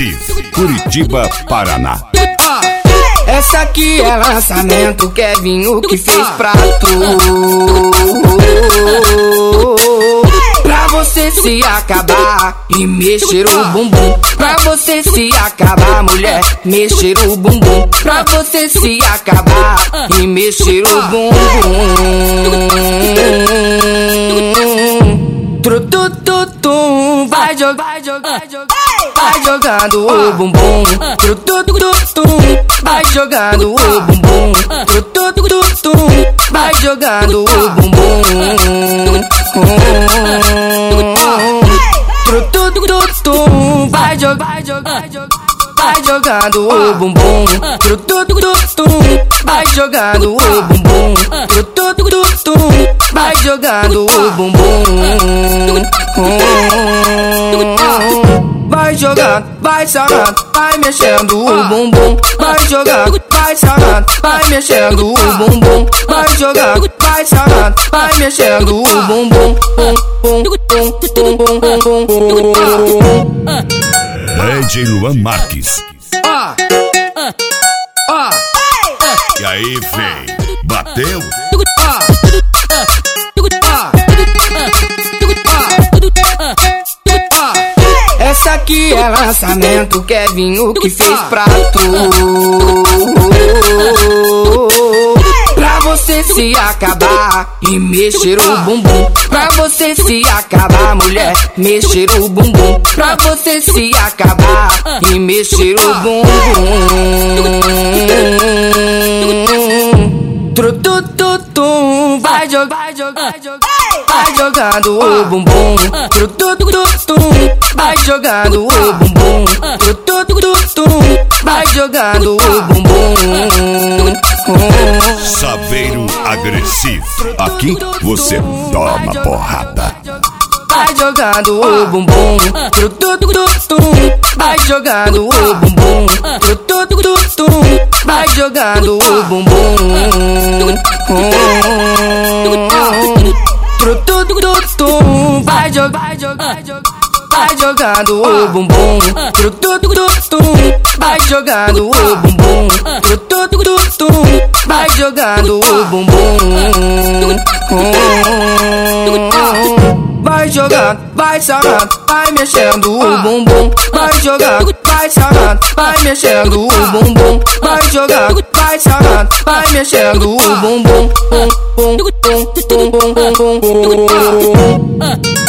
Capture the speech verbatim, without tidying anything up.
Agressivo, Curitiba, Paraná. Essa aqui é lançamento, Kevinho que fez pra tu, pra você se acabar e mexer o bumbum. Pra você se acabar, mulher, mexer o bumbum. Pra você se acabar e mexer o bumbum. Trutututum, vai jogar, vai jogar, vai jogando o bumbum. Trutututum, vai jogando o bumbum. Trutututum, vai jogando o bumbum. Trutututum, vai jogar, vai jogar, vai jogando o bumbum. Trutututum, vai jogando o bumbum. Trutututum, vai jogando o bumbum. Vai jogando, vai sarando, vai mexendo o bumbum. Vai jogando, vai sarando, vai mexendo o bumbum. Vai jogando, vai sarando, vai mexendo o bumbum. D J Luan Marques. Ó, ó, E aí, feio? Bateu? essa aqui é lançamento, Kevinho que fez pra tu, pra você se acabar e mexer o bumbum. Pra você se acabar, mulher, mexer o bumbum. Pra você se acabar e mexer o bumbum. Trutututum, vai jogar, vai jogar, vai jogando o bumbum. Trutututum, vai jogando o bumbum. Trutututum, vai jogando o bumbum. Saveiro Agressivo. Aqui você toma porrada. Vai jogando o bumbum. Trutututum, vai jogando o bumbum. Trutututum, vai jogando o bumbum. Trutututum, vai jogar, vai jogando o bumbum. Trutututum, vai jogando o bumbum. Trutututum, vai jogando o bumbum. Vai jogando, vai sarando, vai mexendo o bumbum. Vai jogando, vai sarando, vai mexendo o bumbum. Vai jogando, vai sarando, vai mexendo o bumbum.